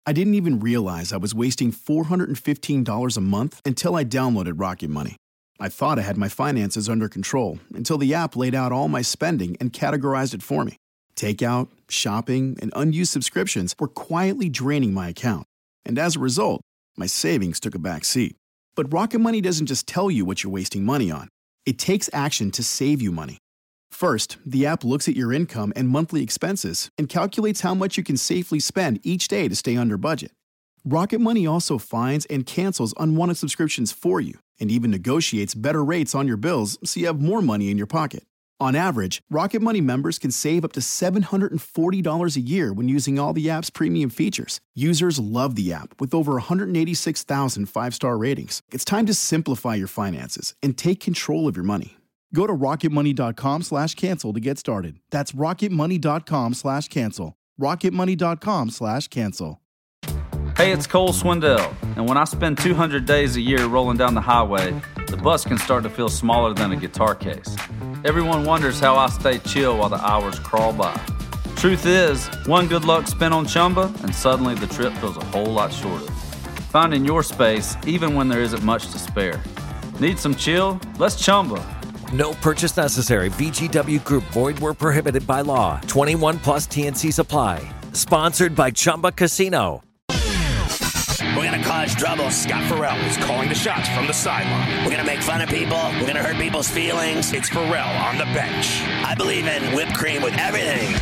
I didn't even realize I was wasting $415 a month until I downloaded Rocket Money. I thought I had my finances under control until the app laid out all my spending and categorized it for me. Takeout, shopping, and unused subscriptions were quietly draining my account. And as a result, my savings took a back seat. But Rocket Money doesn't just tell you what you're wasting money on. It takes action to save you money. First, the app looks at your income and monthly expenses and calculates how much you can safely spend each day to stay under budget. Rocket Money also finds and cancels unwanted subscriptions for you and even negotiates better rates on your bills so you have more money in your pocket. On average, Rocket Money members can save up to $740 a year when using all the app's premium features. Users love the app with over 186,000 five-star ratings. It's time to simplify your finances and take control of your money. Go to rocketmoney.com/cancel to get started. That's rocketmoney.com/cancel. rocketmoney.com/cancel. Hey, it's Cole Swindell, and when I spend 200 days a year rolling down the highway, the bus can start to feel smaller than a guitar case. Everyone wonders how I stay chill while the hours crawl by. Truth is, one good luck spin on Chumba, and suddenly the trip feels a whole lot shorter. Finding your space, even when there isn't much to spare. Need some chill? Let's Chumba. No purchase necessary. VGW Group. Void where prohibited by law. 21 plus TNC Supply. Sponsored by Chumba Casino. We're going to cause trouble. Scott Farrell is calling the shots from the sideline. We're going to make fun of people. We're going to hurt people's feelings. It's Farrell on the bench. I believe in whipped cream with everything.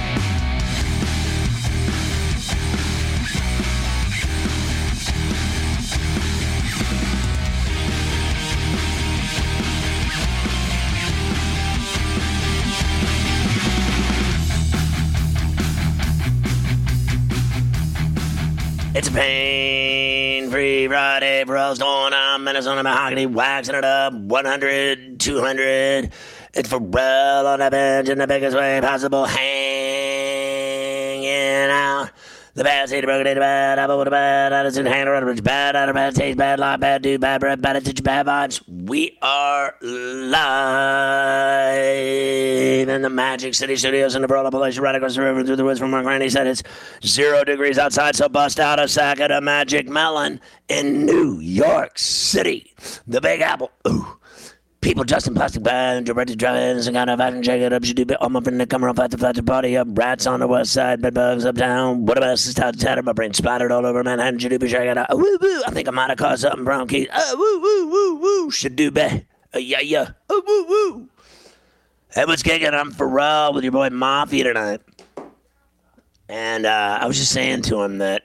It's a pain-free Friday. Farrell's going on Minnesota Mahogany, waxing it up 100, 200. It's Farrell on the bench in the biggest way possible, hanging out. The bad seed, broken into bad, apple with a bad attitude, hanging around, rich, bad, out of bad taste, bad life, bad dude, bad breath, bad attitude, bad vibes. We are live in the Magic City Studios in the Broad Appalachian, right across the river through the woods from Mark Randy said it's 0 degrees outside, so bust out a sack of the Magic Melon in New York City. The Big Apple. Ooh. People dressed in plastic bags, directed drive-ins, and kind of fashion check it up. Should do bit all my friend that come around flat to party up. Rats on the west side, bed bugs uptown. What about this time to tatter? My brain splattered all over Manhattan. Should do be check it out. Woo woo! I think I might have caused something. Brown keys. Woo woo woo woo. Should do be. Yeah yeah. Woo woo. Hey, what's kicking? I'm Farrell with your boy Mafia tonight. And I was just saying to him that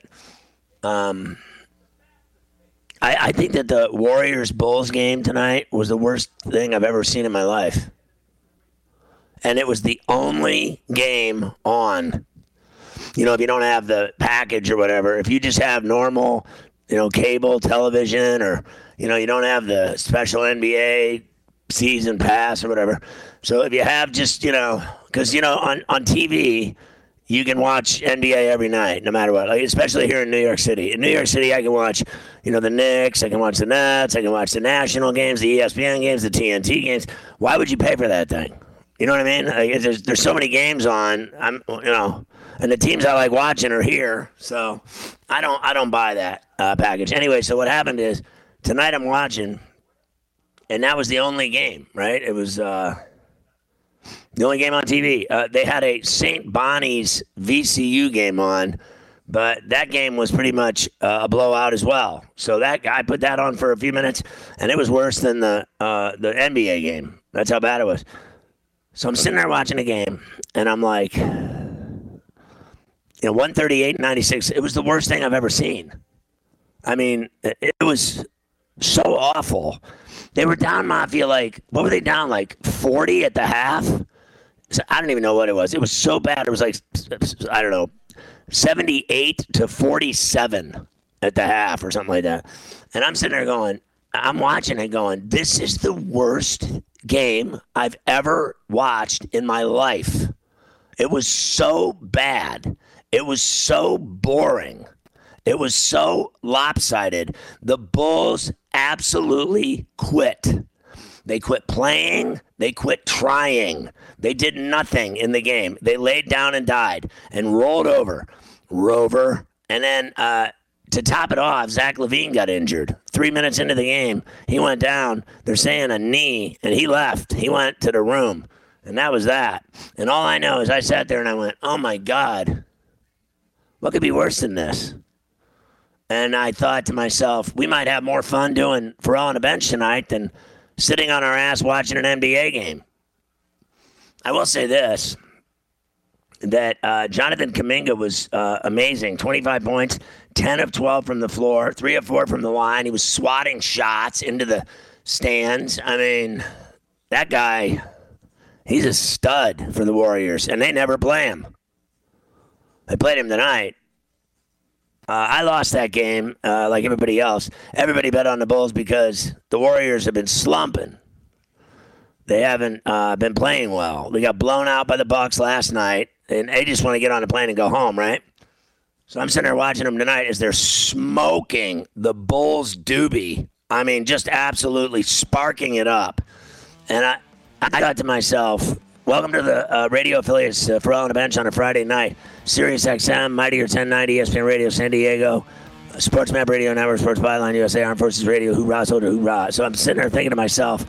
I think that the Warriors-Bulls game tonight was the worst thing I've ever seen in my life. And it was the only game on. You know, if you don't have the package or whatever, if you just have normal, cable television or, you don't have the special NBA season pass or whatever. So if you have just, because, on TV, you can watch NBA every night, no matter what, especially here in New York City. In New York City, I can watch, the Knicks, I can watch the Nets, I can watch the national games, the ESPN games, the TNT games. Why would you pay for that thing? You know what I mean? There's so many games on, and the teams I like watching are here, so I don't buy that package. Anyway, so what happened is, tonight I'm watching, and that was the only game, right? It was the only game on TV. They had a St. Bonnie's VCU game on, but that game was pretty much a blowout as well. So that guy put that on for a few minutes, and it was worse than the NBA game. That's how bad it was. So I'm sitting there watching the game, and I'm like, 138-96. It was the worst thing I've ever seen. I mean, it was so awful. They were down, Mafia, what were they down, 40 at the half? So I don't even know what it was. It was so bad. It was 78-47 at the half or something like that. And I'm sitting there I'm watching it going, this is the worst game I've ever watched in my life. It was so bad. It was so boring. It was so lopsided. The Bulls absolutely quit. They quit playing. They quit trying. They did nothing in the game. They laid down and died and rolled over. Rover. And then to top it off, Zach LaVine got injured. 3 minutes into the game, he went down. They're saying a knee, and he left. He went to the room, and that was that. And all I know is I sat there and I went, oh, my God, what could be worse than this? And I thought to myself, we might have more fun doing Pharrell on the bench tonight than sitting on our ass watching an NBA game. I will say this, that Jonathan Kuminga was amazing. 25 points, 10 of 12 from the floor, 3 of 4 from the line. He was swatting shots into the stands. I mean, that guy, he's a stud for the Warriors, and they never play him. They played him tonight. I lost that game like everybody else. Everybody bet on the Bulls because the Warriors have been slumping. They haven't been playing well. They got blown out by the Bucks last night, and they just want to get on the plane and go home, right? So I'm sitting there watching them tonight as they're smoking the Bulls doobie. I mean, just absolutely sparking it up. And I thought to myself, welcome to the radio affiliates for All on the Bench on a Friday night. Sirius XM, Mightier 1090, ESPN Radio San Diego, Sports Map Radio Network, Sports Byline USA, Armed Forces Radio, hoorah, soda, hoorah. So I'm sitting there thinking to myself,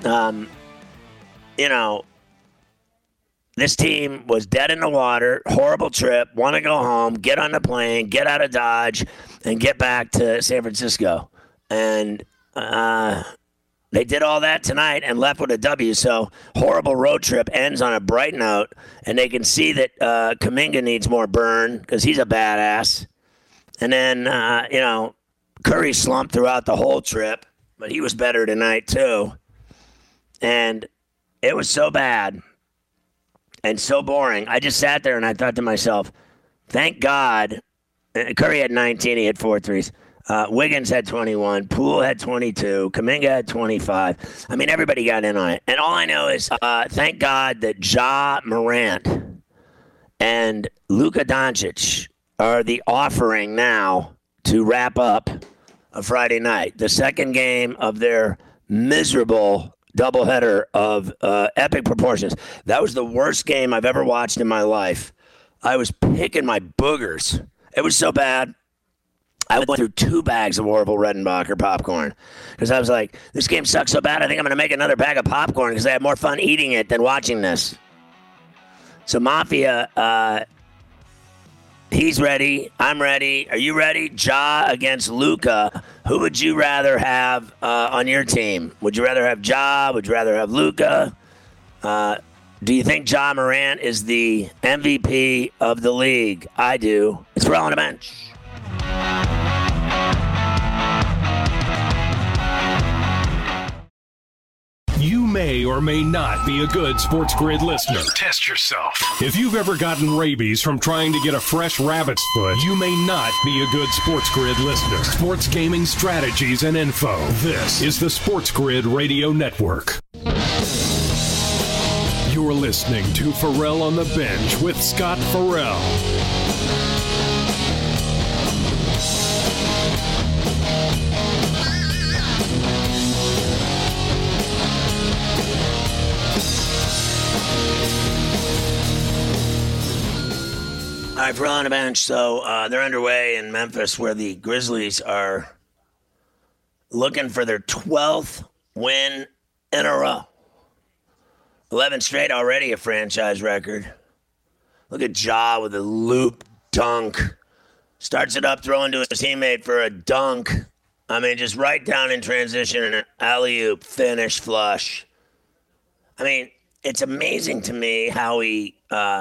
this team was dead in the water, horrible trip, want to go home, get on the plane, get out of Dodge, and get back to San Francisco. And they did all that tonight and left with a W. So horrible road trip ends on a bright note, and they can see that Kuminga needs more burn because he's a badass. And then, Curry slumped throughout the whole trip, but he was better tonight too. And it was so bad and so boring. I just sat there and I thought to myself, thank God. Curry had 19. He had 4 threes. Wiggins had 21. Poole had 22. Kuminga had 25. I mean, everybody got in on it. And all I know is thank God that Ja Morant and Luka Doncic are the offering now to wrap up a Friday night. The second game of their miserable doubleheader of epic proportions. That was the worst game I've ever watched in my life. I was picking my boogers. It was so bad. I went through 2 bags of Orville Redenbacher popcorn because I was like, this game sucks so bad, I think I'm going to make another bag of popcorn because I had more fun eating it than watching this. So, Mafia, he's ready. I'm ready. Are you ready? Ja against Luka. Who would you rather have on your team? Would you rather have Ja? Would you rather have Luka? Do you think Ja Morant is the MVP of the league? I do. It's Pharrell on the Bench. You may or may not be a good Sports Grid listener. Test yourself. If you've ever gotten rabies from trying to get a fresh rabbit's foot, you may not be a good Sports Grid listener. Sports gaming strategies and info. This is the Sports Grid Radio Network. You're listening to Pharrell on the Bench with Scott Farrell. All right, Pharrell on the Bench. So they're underway in Memphis where the Grizzlies are looking for their 12th win in a row. 11 straight already, a franchise record. Look at Ja with a loop dunk. Starts it up, throwing to his teammate for a dunk. I mean, just right down in transition and an alley-oop, finish, flush. I mean, it's amazing to me how he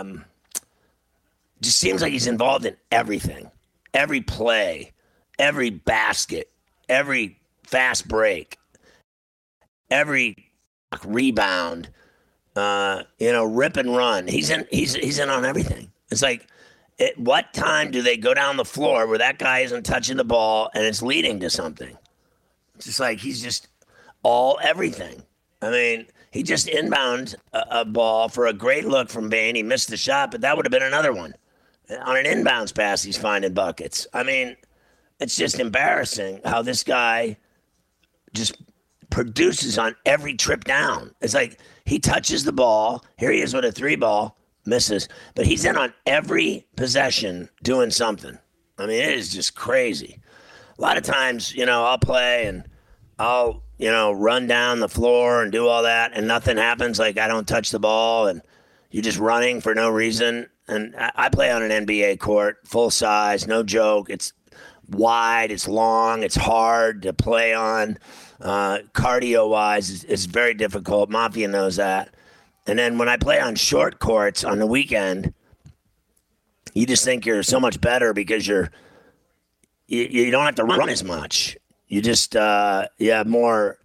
just seems like he's involved in everything. Every play, every basket, every fast break, every rebound, rip and run. He's in on everything. It's like, at what time do they go down the floor where that guy isn't touching the ball and it's leading to something? It's just like he's just everything. I mean, he just inbound a ball for a great look from Bane. He missed the shot, but that would have been another one. On an inbounds pass, he's finding buckets. I mean, it's just embarrassing how this guy just produces on every trip down. It's like he touches the ball. Here he is with a 3 ball, misses. But he's in on every possession doing something. I mean, it is just crazy. A lot of times, I'll play and I'll, run down the floor and do all that and nothing happens. Like I don't touch the ball and you're just running for no reason. And I play on an NBA court, full size, no joke. It's wide, it's long, it's hard to play on. Cardio-wise, it's very difficult. Mafia knows that. And then when I play on short courts on the weekend, you just think you're so much better because you don't have to run as much. You just you have more,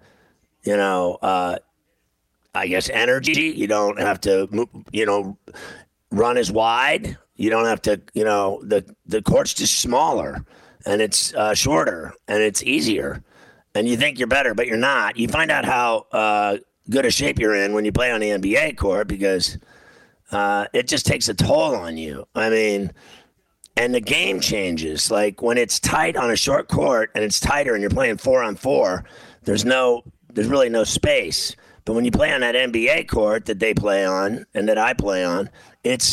I guess energy. You don't have to, run as wide. You don't have to, the court's just smaller and it's shorter and it's easier. And you think you're better, but you're not. You find out how good a shape you're in when you play on the NBA court because it just takes a toll on you. I mean, and the game changes. Like when it's tight on a short court and it's tighter and you're playing 4-on-4, there's really no space. But when you play on that NBA court that they play on and that I play on, it's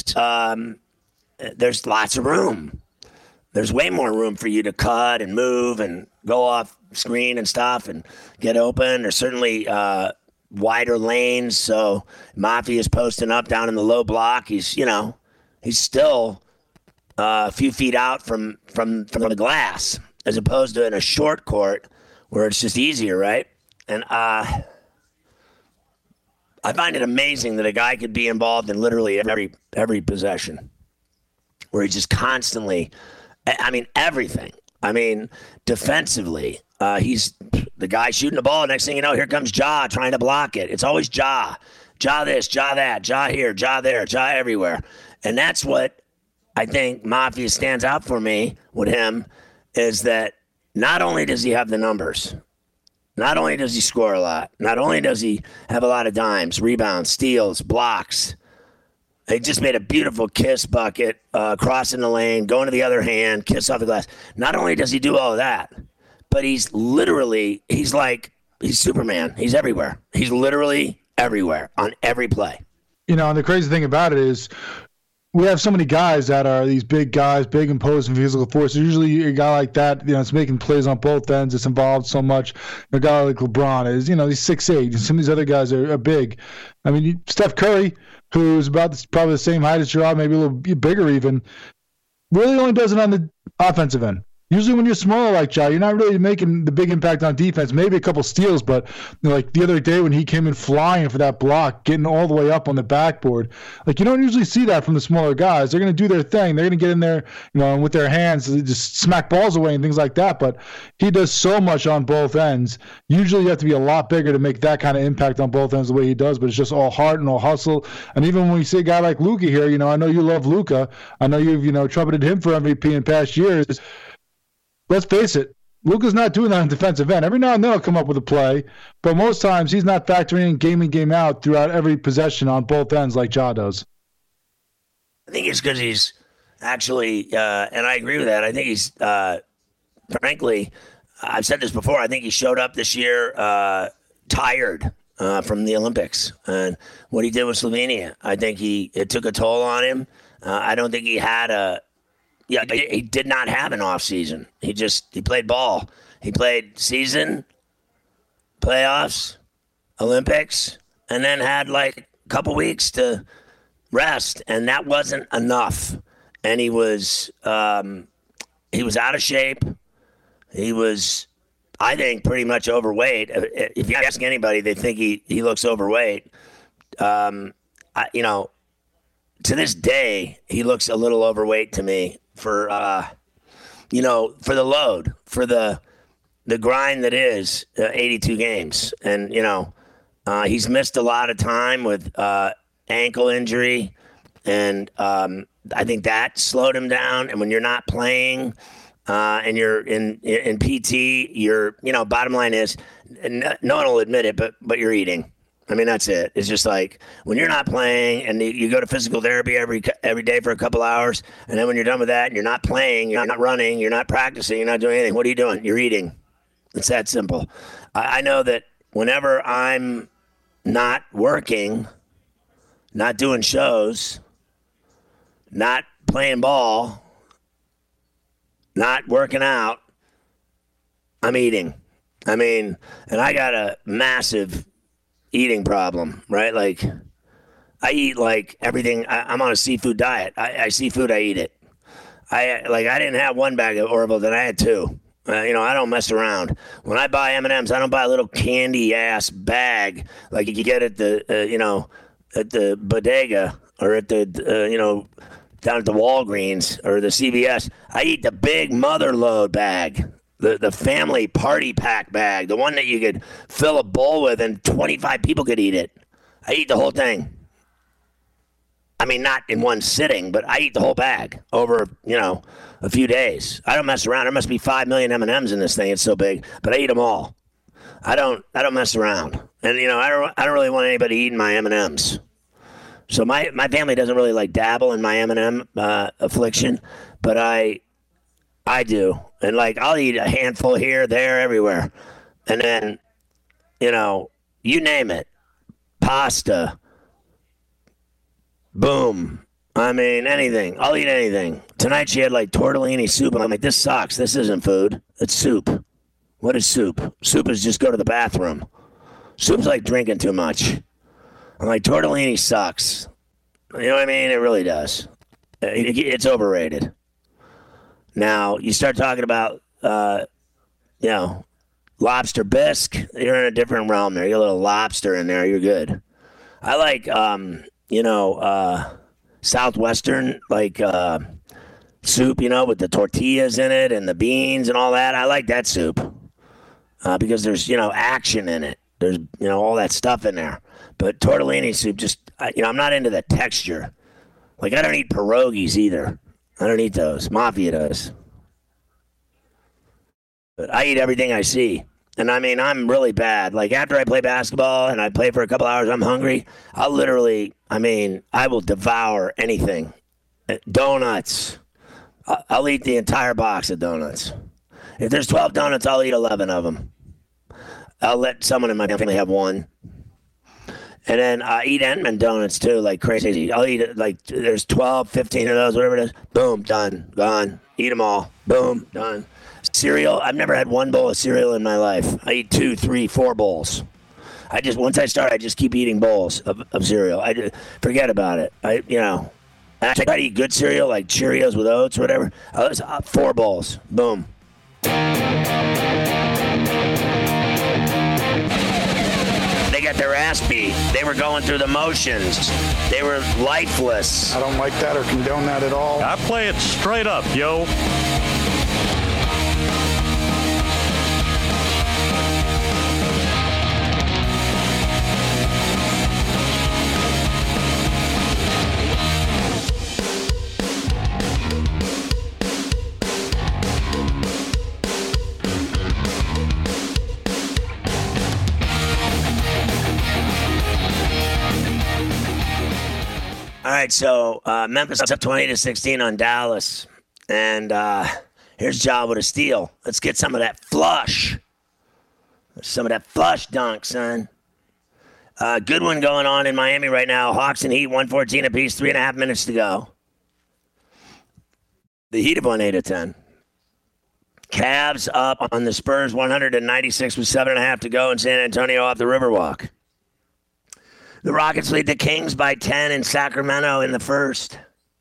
there's lots of room. There's way more room for you to cut and move and go off screen and stuff and get open. There's certainly wider lanes. So Mafia's posting up down in the low block. He's still a few feet out from the glass, as opposed to in a short court where it's just easier, right? And I find it amazing that a guy could be involved in literally every possession, where he's just constantly, everything. Defensively, he's the guy shooting the ball. Next thing you know, here comes Ja trying to block it. It's always Ja this, Ja that, Ja here, Ja there, Ja everywhere. And that's what I think Mafia stands out for me with him, is that not only does he have the numbers, not only does he score a lot, not only does he have a lot of dimes, rebounds, steals, blocks. He just made a beautiful kiss bucket, crossing the lane, going to the other hand, kiss off the glass. Not only does he do all of that, but he's Superman. He's everywhere. He's literally everywhere on every play. And the crazy thing about it is we have so many guys that are these big guys, big imposing physical forces. Usually a guy like that, it's making plays on both ends. It's involved so much. A guy like LeBron is, he's 6'8", and some of these other guys are big. Steph Curry, who's probably the same height as Gerard, maybe a little bigger even, really only does it on the offensive end. Usually when you're smaller like Ja, you're not really making the big impact on defense. Maybe a couple steals, but like the other day when he came in flying for that block, getting all the way up on the backboard, like you don't usually see that from the smaller guys. They're going to do their thing. They're going to get in there, and with their hands, just smack balls away and things like that. But he does so much on both ends. Usually you have to be a lot bigger to make that kind of impact on both ends the way he does, but it's just all heart and all hustle. And even when you see a guy like Luka here, I know you love Luka. I know you've, trumpeted him for MVP in past years. Let's face it, Luka's not doing that on defensive end. Every now and then he'll come up with a play, but most times he's not factoring in game in, game out throughout every possession on both ends like Ja does. I think it's because he's actually, and I agree with that, I think he's, frankly, I've said this before, I think he showed up this year tired from the Olympics. And what he did with Slovenia, I think it took a toll on him. I don't think he had he did not have an off season. He played ball. He played season, playoffs, Olympics, and then had like a couple weeks to rest, and that wasn't enough. And he was out of shape. He was, I think, pretty much overweight. If you ask anybody, they think he looks overweight. To this day, he looks a little overweight to me. For for the load, for the grind that is 82 games. And, he's missed a lot of time with ankle injury. And I think that slowed him down. And when you're not playing and you're in PT, bottom line is, no one will admit it, but you're eating. That's it. It's just like when you're not playing and you go to physical therapy every day for a couple hours, and then when you're done with that and you're not playing, you're not running, you're not practicing, you're not doing anything. What are you doing? You're eating. It's that simple. I know that whenever I'm not working, not doing shows, not playing ball, not working out, I'm eating. I mean, and I got a massive eating problem, right? Like, I eat like everything. I'm on a seafood diet. I see food, I eat it. I didn't have one bag of Orville, then I had two. I don't mess around. When I buy M&Ms, I don't buy a little candy-ass bag like you get at the, at the bodega or at the, down at the Walgreens or the CVS. I eat the big mother load bag, the family party pack bag, the one that you could fill a bowl with and 25 people could eat it. I eat the whole thing. I mean, not in one sitting, but I eat the whole bag over, a few days. I don't mess around. There must be 5 million M&Ms in this thing. It's so big, but I eat them all. I don't mess around. And, I don't really want anybody eating my M&Ms. So my family doesn't really like dabble in my M&M affliction, but I do. And I'll eat a handful here, there, everywhere. And then, you name it. Pasta. Boom. I mean, anything. I'll eat anything. Tonight she had tortellini soup, and I'm like, this sucks. This isn't food. It's soup. What is soup? Soup is just go to the bathroom. Soup's like drinking too much. I'm like, tortellini sucks. You know what I mean? It really does. It's overrated. Now, you start talking about, lobster bisque. You're in a different realm there. You get a little lobster in there. You're good. I like, Southwestern, soup, with the tortillas in it and the beans and all that. I like that soup because there's, action in it. There's, all that stuff in there. But tortellini soup, I'm not into the texture. I don't eat pierogies either. I don't eat those. Mafia does. But I eat everything I see. And I mean, I'm really bad. After I play basketball and I play for a couple hours, I'm hungry. I will devour anything. Donuts. I'll eat the entire box of donuts. If there's 12 donuts, I'll eat 11 of them. I'll let someone in my family have one. And then I eat Entman donuts too, like crazy. I'll eat it there's 12, 15 of those, whatever it is. Boom, done, gone. Eat them all. Boom, done. Cereal, I've never had one bowl of cereal in my life. I eat 2, 3, 4 bowls. Once I start, I just keep eating bowls of cereal. I forget about it. I try to eat good cereal, like Cheerios with oats or whatever. 4 bowls. Boom. They got their ass beat. They were going through the motions. They were lifeless. I don't like that or condone that at all. I play it straight up, yo. All right, so Memphis up 20-16 on Dallas. And here's Ja with a steal. Let's get some of that flush. Some of that flush dunk, son. Good one going on in Miami right now. Hawks and Heat, 114 apiece, 3.5 minutes to go. The Heat have won 8 of 10. Cavs up on the Spurs, 196 with 7.5 to go in San Antonio off the Riverwalk. The Rockets lead the Kings by 10 in Sacramento in the first.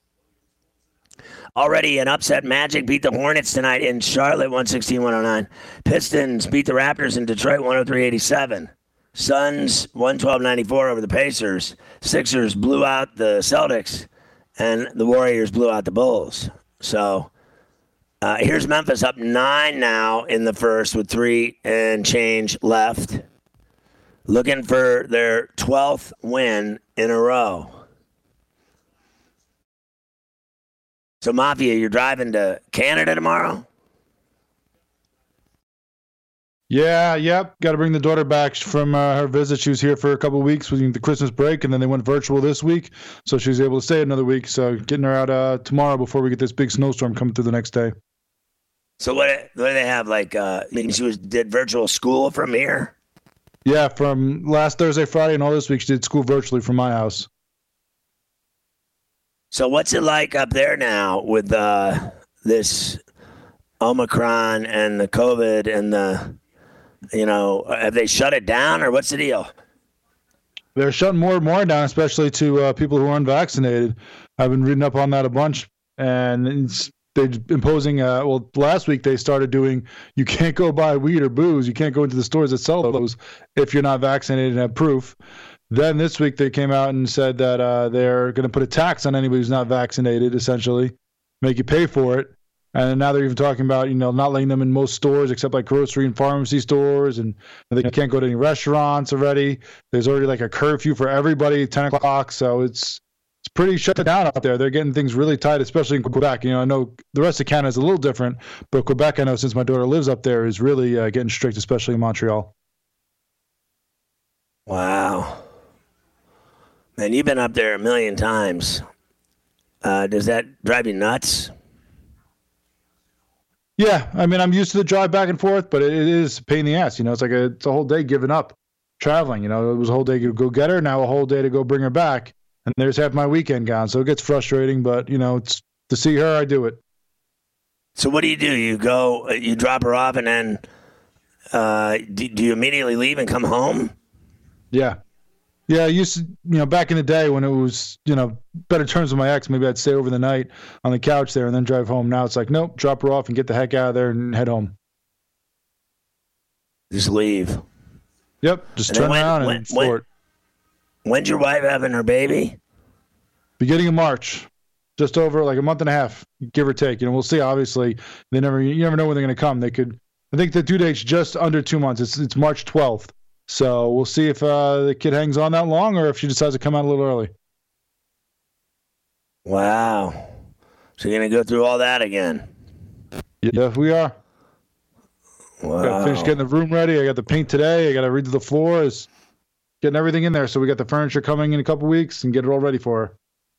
Already an upset. Magic beat the Hornets tonight in Charlotte, 116-109. Pistons beat the Raptors in Detroit, 103-87. Suns, 112-94 over the Pacers. Sixers blew out the Celtics, and the Warriors blew out the Bulls. So here's Memphis up 9 now in the first with 3 and change left. Looking for their 12th win in a row. So, Mafia, you're driving to Canada tomorrow? Yeah, yep. Got to bring the daughter back from her visit. She was here for a couple of weeks with the Christmas break, and then they went virtual this week. So she was able to stay another week. So getting her out tomorrow before we get this big snowstorm coming through the next day. So what do they have? She did virtual school from here? Yeah, from last Thursday, Friday, and all this week, she did school virtually from my house. So what's it like up there now with this Omicron and the COVID and have they shut it down or what's the deal? They're shutting more and more down, especially to people who are unvaccinated. I've been reading up on that a bunch, and they're imposing. Last week they started doing. You can't go buy weed or booze. You can't go into the stores that sell those if you're not vaccinated and have proof. Then this week they came out and said that they're going to put a tax on anybody who's not vaccinated, essentially, make you pay for it. And now they're even talking about, not letting them in most stores except like grocery and pharmacy stores, and they can't go to any restaurants already. There's already like a curfew for everybody at 10 o'clock, so it's pretty shut down out there. They're getting things really tight, especially in Quebec. I know the rest of Canada is a little different, but Quebec, I know since my daughter lives up there, is really getting strict, especially in Montreal. Wow. Man, you've been up there a million times. Does that drive you nuts? Yeah, I mean, I'm used to the drive back and forth, but it is a pain in the ass. It's like it's a whole day giving up traveling. It was a whole day to go get her, now a whole day to go bring her back, and there's half my weekend gone. So it gets frustrating, but it's to see her, I do it. So what do? You go, you drop her off, and then do you immediately leave and come home? Yeah. Yeah, I used to, back in the day when it was, better terms with my ex, maybe I'd stay over the night on the couch there and then drive home. Now it's like, nope, drop her off and get the heck out of there and head home. Just leave. Yep, just turn around and fort. When's your wife having her baby? Beginning of March, just over like a month and a half, give or take. We'll see. Obviously, you never know when they're going to come. I think the due date's just under 2 months. It's March 12th. So we'll see if the kid hangs on that long or if she decides to come out a little early. Wow. So you're going to go through all that again? Yeah, we are. Wow. Got to finish getting the room ready. I got the paint today. I got to redo the floors, getting everything in there. So we got the furniture coming in a couple weeks and get it all ready for her.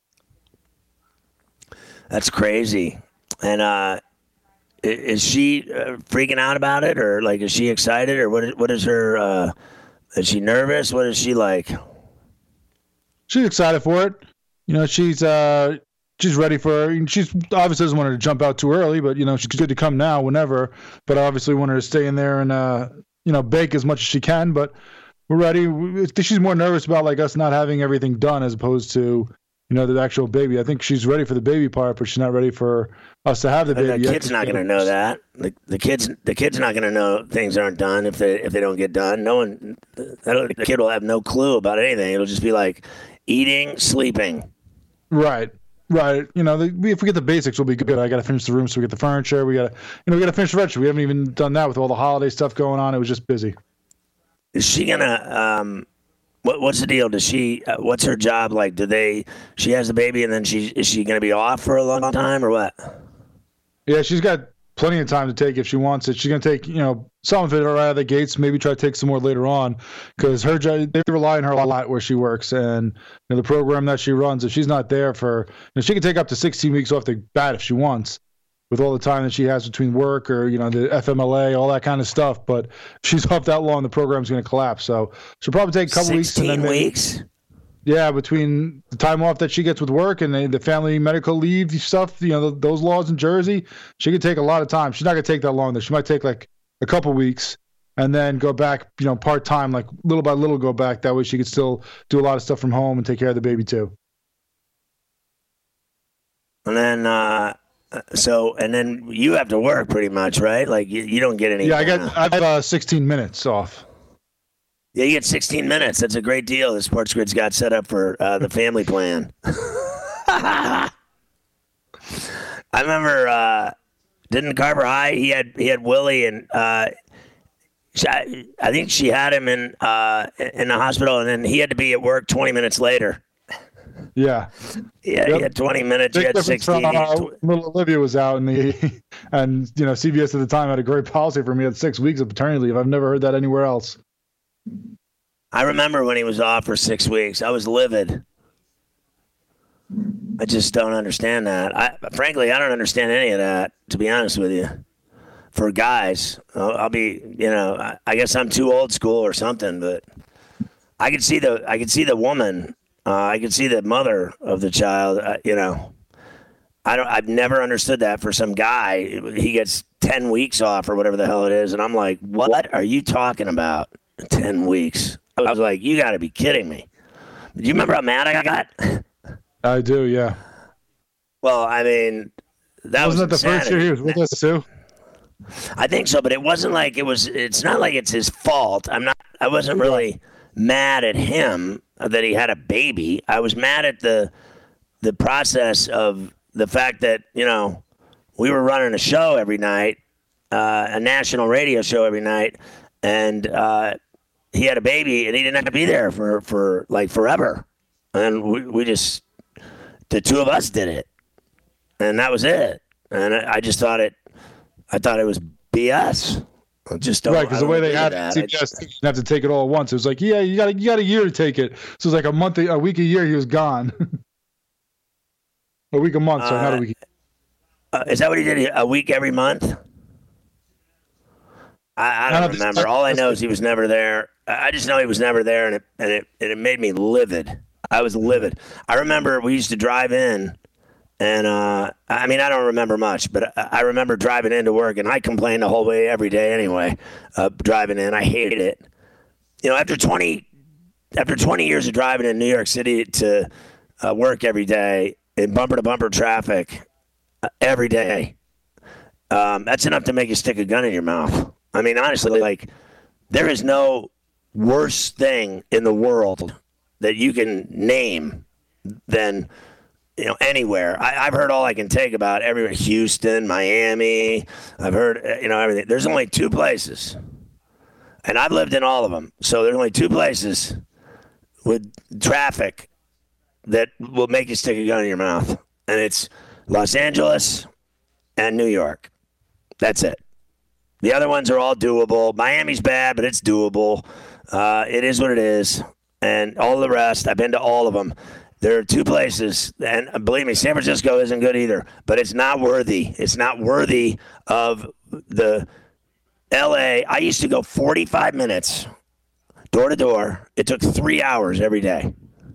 That's crazy. And is she freaking out about it, or like is she excited, or what is her? Is she nervous? What is she like? She's excited for it. She's ready for her. She's obviously doesn't want her to jump out too early, but she's good to come now whenever. But I obviously want her to stay in there and bake as much as she can. But we're ready. She's more nervous about like us not having everything done as opposed to the actual baby. I think she's ready for the baby part, but she's not ready for us to have the baby. The kid's not going to know that. The kid's not going to know things aren't done if they don't get done. The kid will have no clue about anything. It'll just be like eating, sleeping. Right. If we get the basics, we'll be good. I got to finish the room so we get the furniture. We got to finish the furniture. We haven't even done that with all the holiday stuff going on. It was just busy. Is she gonna? What's the deal? Does she? What's her job like? She has the baby and then is she going to be off for a long time or what? Yeah, she's got plenty of time to take if she wants it. She's going to take some of it right out of the gates. Maybe try to take some more later on because her job, they rely on her a lot where she works and the program that she runs. If she's not there for, she can take up to 16 weeks off the bat if she wants, with all the time that she has between work or the FMLA, all that kind of stuff. But if she's off that long, the program's going to collapse. So she'll probably take a couple weeks. 16 weeks? Yeah, between the time off that she gets with work and the family medical leave stuff, those laws in Jersey, she could take a lot of time. She's not going to take that long, though. She might take like a couple weeks and then go back, part-time, like little by little go back. That way she could still do a lot of stuff from home and take care of the baby, too. And then, and then you have to work pretty much, right? Like you don't get any. Yeah, I have 16 minutes off. Yeah, you get 16 minutes. That's a great deal the Sports Grid's got set up for the family plan. I remember, didn't Carver High? He had Willie, and I think she had him in the hospital, and then he had to be at work 20 minutes later. Yeah. Yeah, yep. He had 20 minutes. You had 16. Little Olivia was out, and CBS at the time had a great policy for me. Had 6 weeks of paternity leave. I've never heard that anywhere else. I remember when he was off for 6 weeks. I was livid. I just don't understand that. Frankly, I don't understand any of that, to be honest with you. For guys, I'll be, I guess I'm too old school or something, but I could see the woman. I could see the mother of the child. I've never understood that for some guy. He gets 10 weeks off or whatever the hell it is. And I'm like, what are you talking about? 10 weeks. I was like, you got to be kidding me. Do you remember how mad I got? I do, yeah. Well, I mean, wasn't that the first year he was with us too? I think so, but it wasn't like it's not like it's his fault. I wasn't really mad at him that he had a baby. I was mad at the process of the fact that, we were running a show every night, a national radio show every night, and he had a baby and he didn't have to be there for like forever. And we just, the two of us did it. And that was it. And I just thought it was BS. I just don't. Right, because the way they had it, you didn't have to take it all at once. It was like, yeah, you got a year to take it. So it was like a week, a year, he was gone. A week, a month. So not a week. Is that what he did? A week every month? I don't remember. All I know is he was never there. I just know he was never there, and it made me livid. I was livid. I remember we used to drive in. And, I don't remember much, but I remember driving into work, and I complained the whole way every day anyway, driving in. I hated it. After 20 years of driving in New York City to work every day in bumper-to-bumper traffic every day, that's enough to make you stick a gun in your mouth. I mean, honestly, like, there is no worse thing in the world that you can name than – anywhere. I've heard all I can take about everywhere. Houston, Miami. I've heard, everything. There's only two places. And I've lived in all of them. So there's only two places with traffic that will make you stick a gun in your mouth. And it's Los Angeles and New York. That's it. The other ones are all doable. Miami's bad, but it's doable. It is what it is. And all the rest, I've been to all of them. There are two places, and believe me, San Francisco isn't good either, but it's not worthy. It's not worthy of the L.A. I used to go 45 minutes door to door. It took 3 hours every day.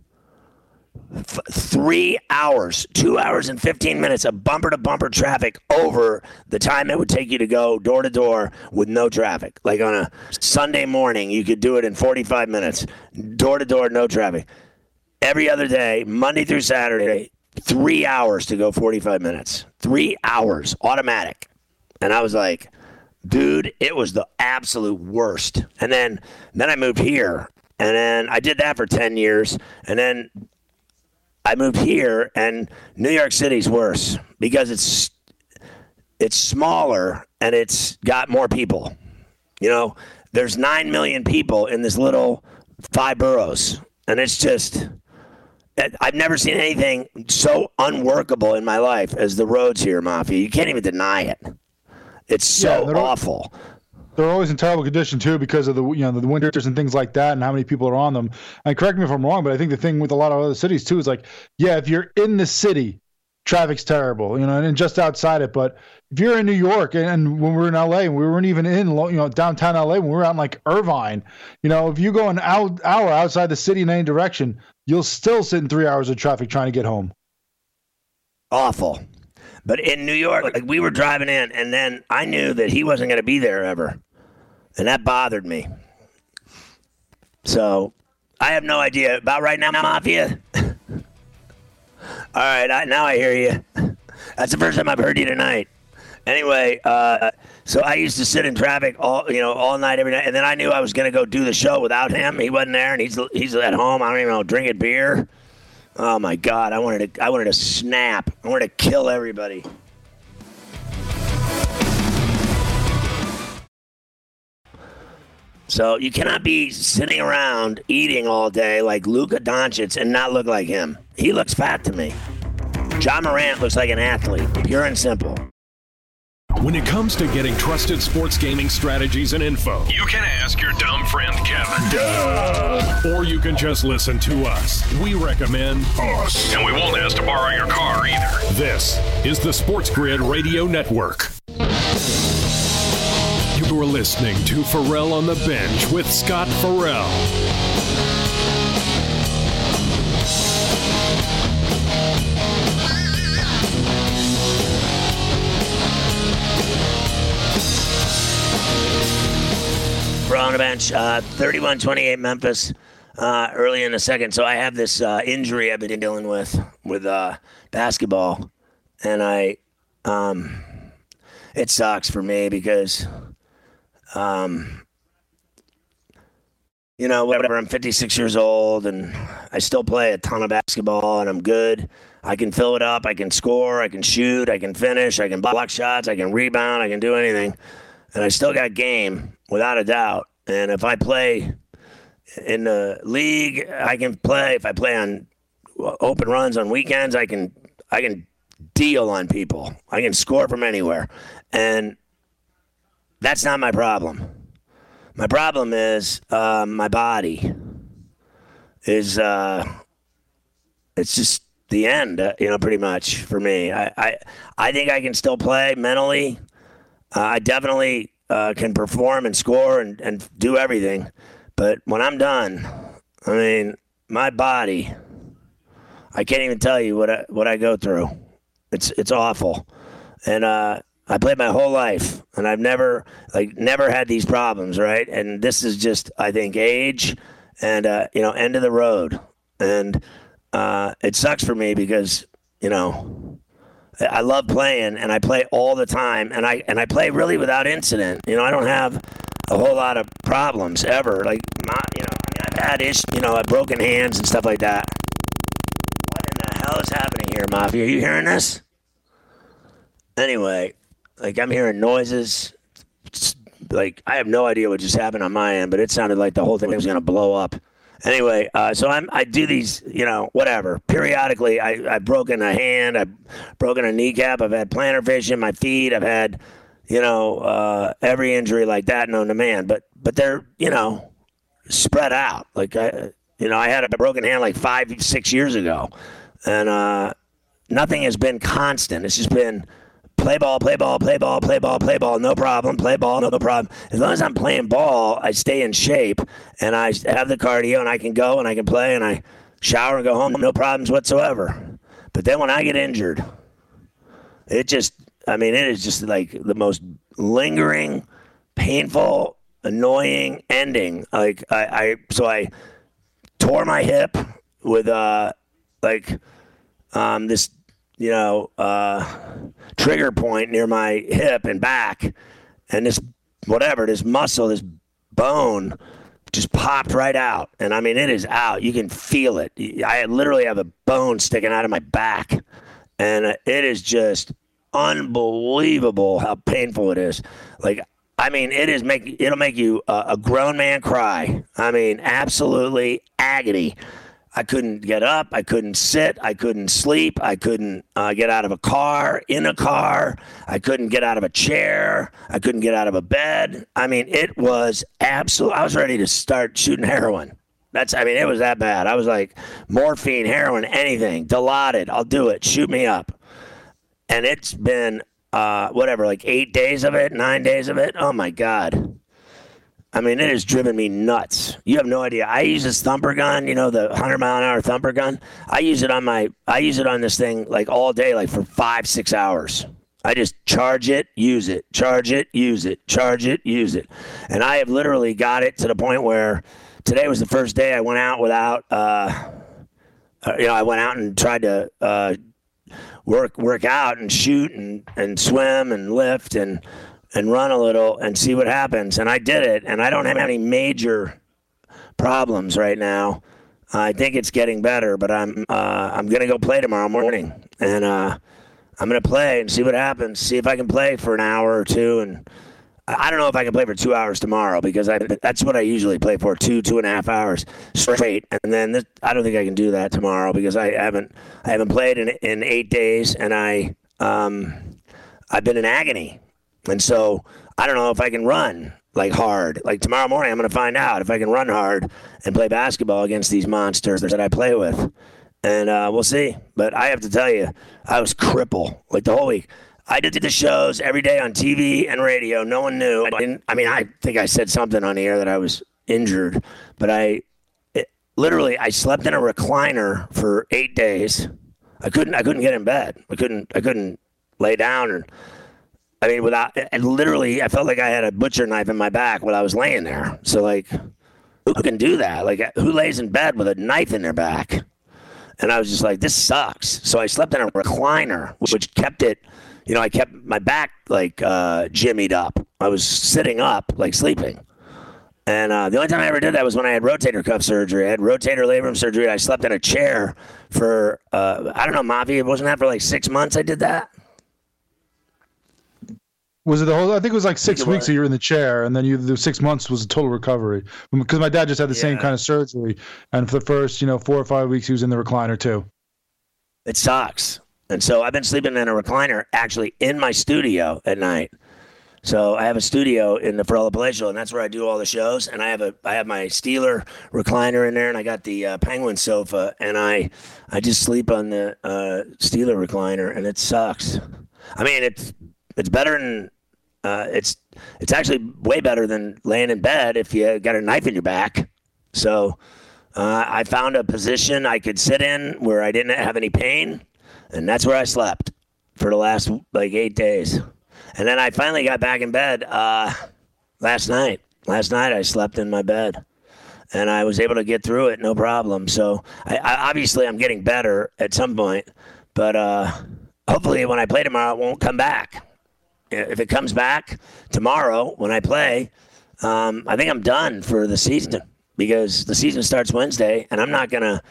3 hours, 2 hours and 15 minutes of bumper-to-bumper traffic over the time it would take you to go door to door with no traffic. Like on a Sunday morning, you could do it in 45 minutes. Door to door, no traffic. Every other day, Monday through Saturday, 3 hours to go 45 minutes. 3 hours, automatic. And I was like, dude, it was the absolute worst. And then I moved here. And then I did that for 10 years. And then I moved here, and New York City's worse because it's smaller and it's got more people. There's 9 million people in this little 5 boroughs. And it's just... I've never seen anything so unworkable in my life as the roads here, Mafia. You can't even deny it. It's so awful. They're always in terrible condition too because of the the winters and things like that and how many people are on them. And correct me if I'm wrong, but I think the thing with a lot of other cities too is like, yeah, if you're in the city, traffic's terrible, and just outside it. But if you're in New York and when we were in LA and we weren't even in downtown LA, when we were out in like Irvine, if you go an hour outside the city in any direction, you'll still sit in 3 hours of traffic trying to get home. Awful. But in New York, like we were driving in, and then I knew that he wasn't going to be there ever. And that bothered me. So I have no idea. About right now, Mafia? All right, now I hear you. That's the first time I've heard you tonight. Anyway, so I used to sit in traffic all night, every night, and then I knew I was going to go do the show without him. He wasn't there, and he's at home. I don't even know, drinking beer. Oh my God, I wanted to snap. I wanted to kill everybody. So you cannot be sitting around eating all day like Luka Doncic and not look like him. He looks fat to me. John Morant looks like an athlete, pure and simple. When it comes to getting trusted sports gaming strategies and info, you can ask your dumb friend Kevin. Duh. Or you can just listen to us. We recommend us. And we won't ask to borrow your car either. This is the Sports Grid Radio Network. You are listening to Pharrell on the Bench with Scott Farrell. Burrow on the bench. 31-28 Memphis early in the second. So I have this injury I've been dealing with basketball, and it sucks for me because, whatever, I'm 56 years old, and I still play a ton of basketball, and I'm good. I can fill it up. I can score. I can shoot. I can finish. I can block shots. I can rebound. I can do anything. And I still got game, without a doubt. And if I play in the league, I can play. If I play on open runs on weekends, I can deal on people. I can score from anywhere. And that's not my problem. My problem is my body is it's just the end, pretty much for me. I think I can still play mentally. I definitely can perform and score and do everything. But when I'm done, I mean, my body, I can't even tell you what I go through. It's awful. And I played my whole life, and I've never had these problems, right? And this is just, I think, age and, end of the road. And it sucks for me because, I love playing, and I play all the time, and I play really without incident. I don't have a whole lot of problems ever. Like, I've had broken hands and stuff like that. What in the hell is happening here, Mafia? Are you hearing this? Anyway, I'm hearing noises. I have no idea what just happened on my end, but it sounded like the whole thing was going to blow up. Anyway, so I do these, whatever. Periodically, I've broken a hand, I've broken a kneecap, I've had plantar fascia in my feet, I've had, every injury like that known to man. But they're, spread out. I had a broken hand 5-6 years ago, and nothing has been constant. It's just been play ball, no problem. Play ball, no problem. As long as I'm playing ball, I stay in shape, and I have the cardio, and I can go, and I can play, and I shower and go home, no problems whatsoever. But then when I get injured, it is just like the most lingering, painful, annoying ending. I tore my hip with this trigger point near my hip and back, and this muscle, this bone just popped right out. And it is out. You can feel it. I literally have a bone sticking out of my back, and it is just unbelievable how painful it is. It'll make you a grown man cry. Absolutely agony. I couldn't get up. I couldn't sit. I couldn't sleep. I couldn't get out of a car, in a car. I couldn't get out of a chair. I couldn't get out of a bed. It was absolute. I was ready to start shooting heroin. It was that bad. I was like, morphine, heroin, anything. Dilaudid. I'll do it. Shoot me up. And it's been, 8 days of it, 9 days of it. Oh, my God. It has driven me nuts. You have no idea. I use this thumper gun, the 100-mile-an-hour thumper gun. I use it on this thing all day, for 5-6 hours. I just charge it, use it, charge it, use it, charge it, use it. And I have literally got it to the point where today was the first day I went out without, I went out and tried to work out and shoot and swim and lift and run a little and see what happens. And I did it, and I don't have any major problems right now. I think it's getting better, but I'm going to go play tomorrow morning. And I'm going to play and see what happens, see if I can play for an hour or two. And I don't know if I can play for 2 hours tomorrow because that's what I usually play for, 2.5 hours straight. And then I don't think I can do that tomorrow because I haven't played in 8 days, and I've been in agony. And so I don't know if I can run hard. Tomorrow morning, I'm going to find out if I can run hard and play basketball against these monsters that I play with. And we'll see. But I have to tell you, I was crippled the whole week. I did the shows every day on TV and radio. No one knew. I think I said something on the air that I was injured. But I slept in a recliner for 8 days. I couldn't get in bed. I couldn't lay down. And I mean, literally, I felt like I had a butcher knife in my back when I was laying there. So, like, who can do that? Like, who lays in bed with a knife in their back? And I was just like, this sucks. So I slept in a recliner, which kept it, I kept my back, like, jimmied up. I was sitting up, like, sleeping. And the only time I ever did that was when I had rotator cuff surgery. I had rotator labrum surgery. I slept in a chair for, I don't know, Mafia, wasn't that for like 6 months I did that? Was it the whole? I think it was like 6 weeks that you were in the chair, and then the 6 months was a total recovery. Because my dad just had the same kind of surgery, and for the first 4 or 5 weeks he was in the recliner too. It sucks, and so I've been sleeping in a recliner actually in my studio at night. So I have a studio in the Farella Palatial, and that's where I do all the shows. And I have my Steeler recliner in there, and I got the Penguin sofa, and I just sleep on the Steeler recliner, and it sucks. I mean, it's better than it's actually way better than laying in bed if you got a knife in your back. So I found a position I could sit in where I didn't have any pain, and that's where I slept for the last like 8 days. And then I finally got back in bed last night. Last night I slept in my bed, and I was able to get through it, no problem. So I obviously I'm getting better at some point, but hopefully when I play tomorrow, it won't come back. If it comes back tomorrow when I play, I think I'm done for the season because the season starts Wednesday, and I'm not gonna,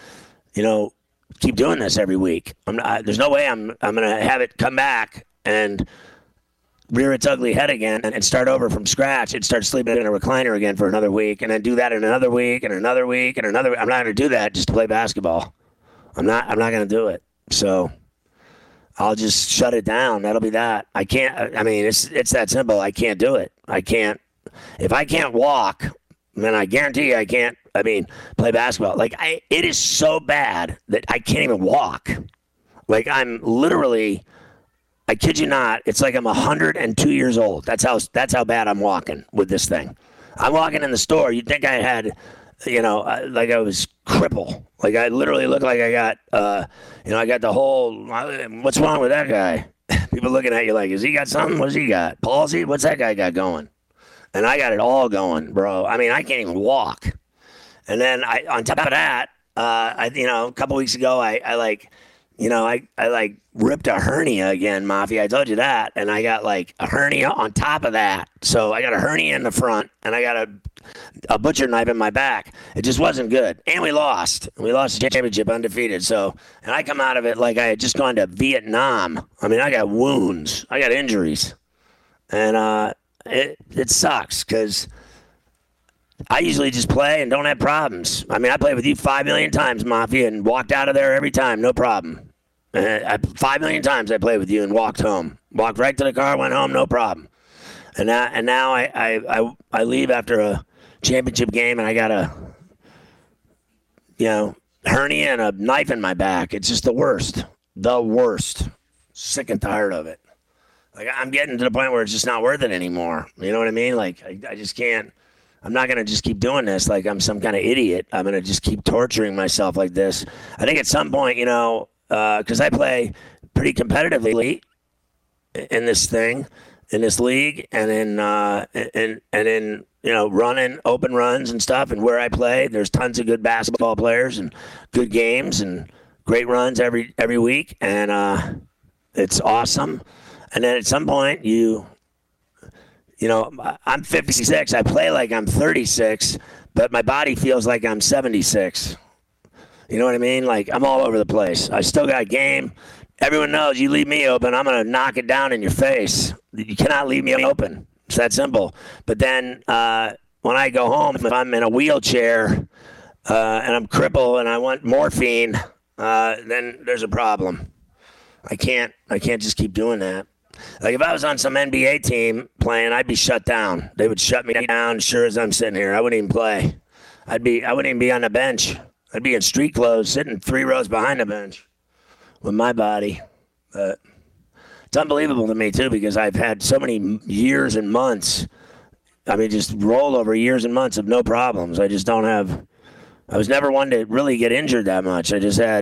keep doing this every week. There's no way I'm gonna have it come back and rear its ugly head again and start over from scratch and start sleeping in a recliner again for another week and then do that in another week and another week and another. I'm not going to do that just to play basketball. I'm not going to do it. So I'll just shut it down. That'll be that. I can't. I mean, it's that simple. I can't do it. I can't. If I can't walk, then I guarantee you I can't. I mean, play basketball. Like it is so bad that I can't even walk. Like I'm literally. I kid you not, it's like I'm 102 years old. That's how bad I'm walking with this thing. I'm walking in the store. You'd think I had, like I was crippled. Like I literally look like I got, I got the whole, what's wrong with that guy? People looking at you like, has he got something? What does he got? Palsy? What's that guy got going? And I got it all going, bro. I mean, I can't even walk. And then on top of that, a couple weeks ago, I ripped a hernia again, Mafia. I told you that. And I got like a hernia on top of that. So I got a hernia in the front and I got a butcher knife in my back. It just wasn't good. And we lost. We lost the championship undefeated. So, and I come out of it like I had just gone to Vietnam. I mean, I got wounds. I got injuries. And it sucks because I usually just play and don't have problems. I mean, I played with you 5 million times, Mafia, and walked out of there every time, no problem. 5 million times I played with you and walked home. Walked right to the car, went home, no problem. And now I leave after a championship game and I got a hernia and a knife in my back. It's just the worst. The worst. Sick and tired of it. Like I'm getting to the point where it's just not worth it anymore. You know what I mean? Like I just can't. I'm not going to just keep doing this like I'm some kind of idiot. I'm going to just keep torturing myself like this. I think at some point, because I play pretty competitively in this thing, in this league, and in running open runs and stuff, and where I play, there's tons of good basketball players and good games and great runs every week, and it's awesome. And then at some point, I'm 56. I play like I'm 36, but my body feels like I'm 76. You know what I mean? Like, I'm all over the place. I still got game. Everyone knows you leave me open, I'm going to knock it down in your face. You cannot leave me open. It's that simple. But then when I go home, if I'm in a wheelchair and I'm crippled and I want morphine, then there's a problem. I can't just keep doing that. Like if I was on some NBA team playing, I'd be shut down. They would shut me down sure as I'm sitting here. I wouldn't even play. I wouldn't even be on the bench. I'd be in street clothes sitting 3 rows behind the bench with my body. But it's unbelievable to me too because I've had so many years and months. I mean, just roll over years and months of no problems. I just don't have. I was never one to really get injured that much. I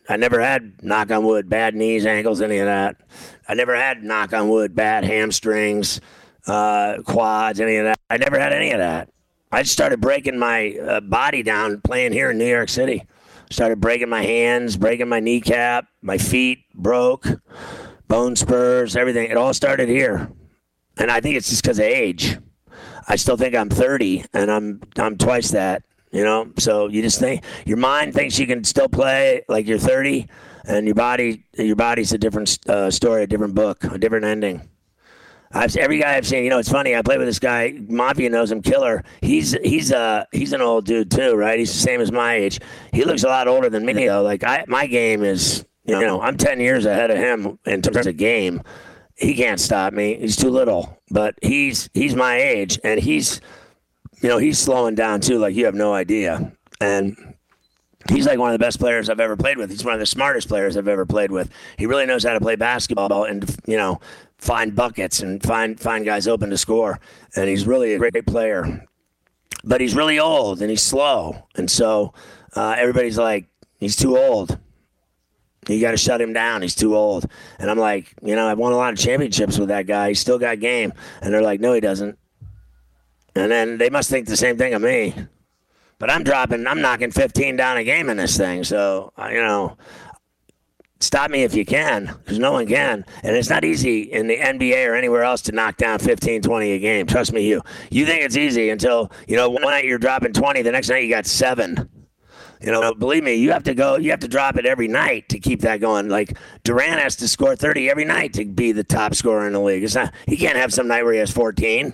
I never had, knock on wood, bad knees, ankles, any of that. I never had, knock on wood, bad hamstrings, quads, any of that. I never had any of that. I just started breaking my body down playing here in New York City. Started breaking my hands, breaking my kneecap, my feet broke, bone spurs, everything. It all started here. And I think it's just because of age. I still think I'm 30, and I'm twice that, you know? So you just think, your mind thinks you can still play like you're 30, and your body's a different story, a different book, a different ending. Every guy I've seen, you know, it's funny. I played with this guy. Mafia knows him, Killer. He's an old dude too, right? He's the same as my age. He looks a lot older than me though. Like my game is, you know, I'm 10 years ahead of him in terms of game. He can't stop me. He's too little, but he's my age, and he's slowing down too. Like you have no idea. And he's like one of the best players I've ever played with. He's one of the smartest players I've ever played with. He really knows how to play basketball and, you know, find buckets and find guys open to score. And he's really a great player. But he's really old and he's slow. And so everybody's like, he's too old. You got to shut him down. He's too old. And I'm like, you know, I've won a lot of championships with that guy. He's still got game. And they're like, no, he doesn't. And then they must think the same thing of me. But I'm knocking 15 down a game in this thing. So, you know, stop me if you can, because no one can. And it's not easy in the NBA or anywhere else to knock down 15, 20 a game. Trust me, you think it's easy until, you know, one night you're dropping 20, the next night you got 7. You know, believe me, you have to drop it every night to keep that going. Like Durant has to score 30 every night to be the top scorer in the league. He can't have some night where he has 14.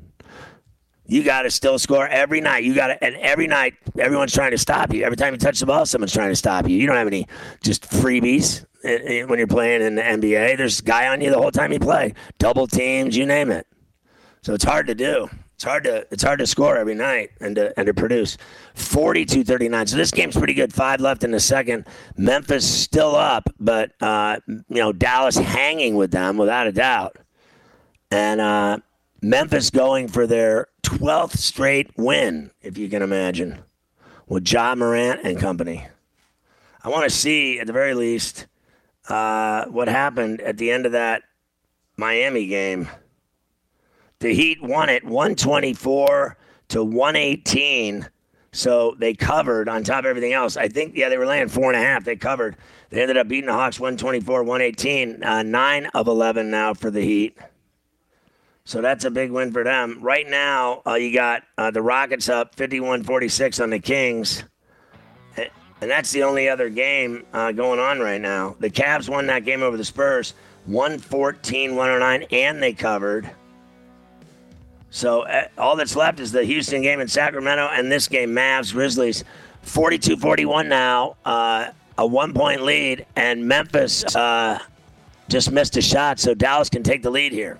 You got to still score every night. And every night, everyone's trying to stop you. Every time you touch the ball, someone's trying to stop you. You don't have any just freebies when you're playing in the NBA. There's a guy on you the whole time you play. Double teams, you name it. So it's hard to do. It's hard to score every night and to produce. 42-39. So this game's pretty good. 5 left in the second. Memphis still up, but you know, Dallas hanging with them without a doubt. And Memphis going for their 12th straight win, if you can imagine, with Ja Morant and company. I want to see, at the very least, what happened at the end of that Miami game. The Heat won it 124-118, so they covered on top of everything else. I think, they were laying 4.5. They covered. They ended up beating the Hawks 124-118. 9 of 11 now for the Heat. So that's a big win for them. Right now, you got the Rockets up 51-46 on the Kings. And that's the only other game going on right now. The Cavs won that game over the Spurs 114-109, and they covered. So all that's left is the Houston game in Sacramento and this game, Mavs-Grizzlies. 42-41 now, a 1-point lead, and Memphis just missed a shot, so Dallas can take the lead here.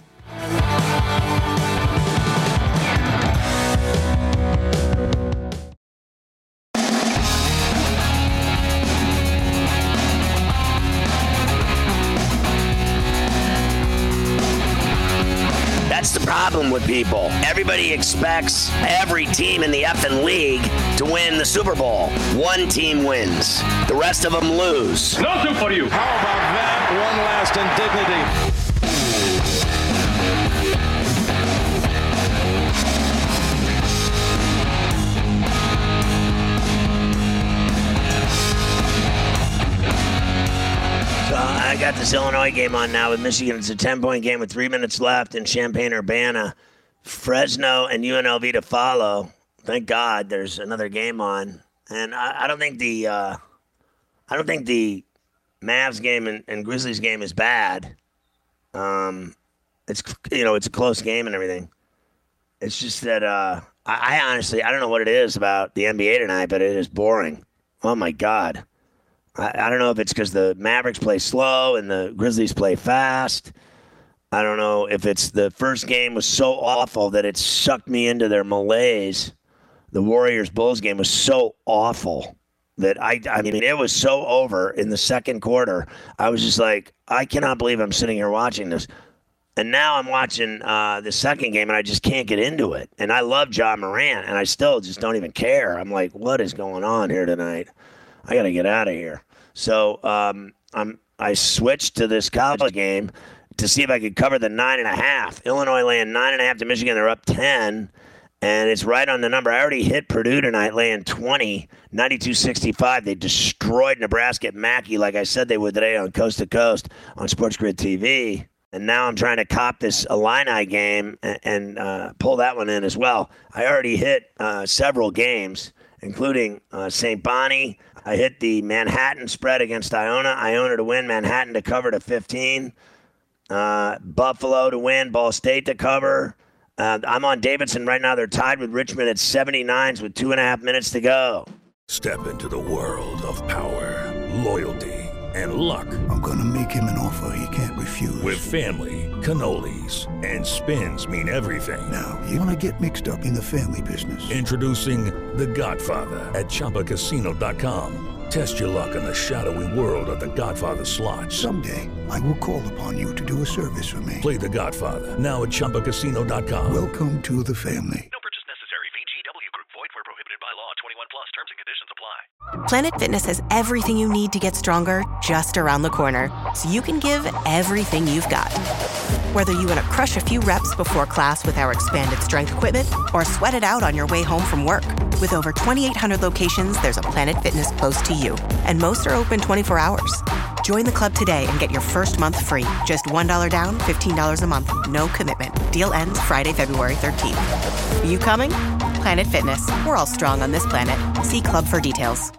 That's the problem with people. Everybody expects every team in the effing league to win the Super Bowl. One team wins. The rest of them lose. Nothing for you. How about that? One last indignity. I got this Illinois game on now with Michigan. It's a 10-point game with 3 minutes left in Champaign-Urbana. Fresno and UNLV to follow. Thank God there's another game on. And I don't think the Mavs game and Grizzlies game is bad. It's a close game and everything. It's just that I honestly don't know what it is about the NBA tonight, but it is boring. Oh my God. I don't know if it's because the Mavericks play slow and the Grizzlies play fast. I don't know if it's the first game was so awful that it sucked me into their malaise. The Warriors-Bulls game was so awful that I mean, it was so over in the second quarter. I was just like, I cannot believe I'm sitting here watching this. And now I'm watching the second game, and I just can't get into it. And I love Ja Morant, and I still just don't even care. I'm like, what is going on here tonight? I got to get out of here. So I switched to this college game to see if I could cover the 9.5. Illinois laying 9.5 to Michigan. They're up 10, and it's right on the number. I already hit Purdue tonight laying 20, 92-65. They destroyed Nebraska at Mackey like I said they would today on Coast to Coast on Sports Grid TV. And now I'm trying to cop this Illini game and pull that one in as well. I already hit several games, including St. Bonnie. I hit the Manhattan spread against Iona. Iona to win, Manhattan to cover to 15. Buffalo to win, Ball State to cover. I'm on Davidson right now. They're tied with Richmond at 79s with 2.5 minutes to go. Step into the world of power, loyalty, and luck. I'm going to make him an offer he can't refuse. With family, cannolis, and spins mean everything. Now, you want to get mixed up in the family business. Introducing The Godfather at ChumbaCasino.com. Test your luck in the shadowy world of The Godfather slot. Someday, I will call upon you to do a service for me. Play The Godfather now at ChumbaCasino.com. Welcome to the family. No purchase necessary. VGW Group. Void where prohibited by law. 21 plus. Terms and conditions apply. Planet Fitness has everything you need to get stronger just around the corner, so you can give everything you've got. Whether you want to crush a few reps before class with our expanded strength equipment or sweat it out on your way home from work. With over 2,800 locations, there's a Planet Fitness close to you. And most are open 24 hours. Join the club today and get your first month free. Just $1 down, $15 a month. No commitment. Deal ends Friday, February 13th. Are you coming? Planet Fitness. We're all strong on this planet. See club for details.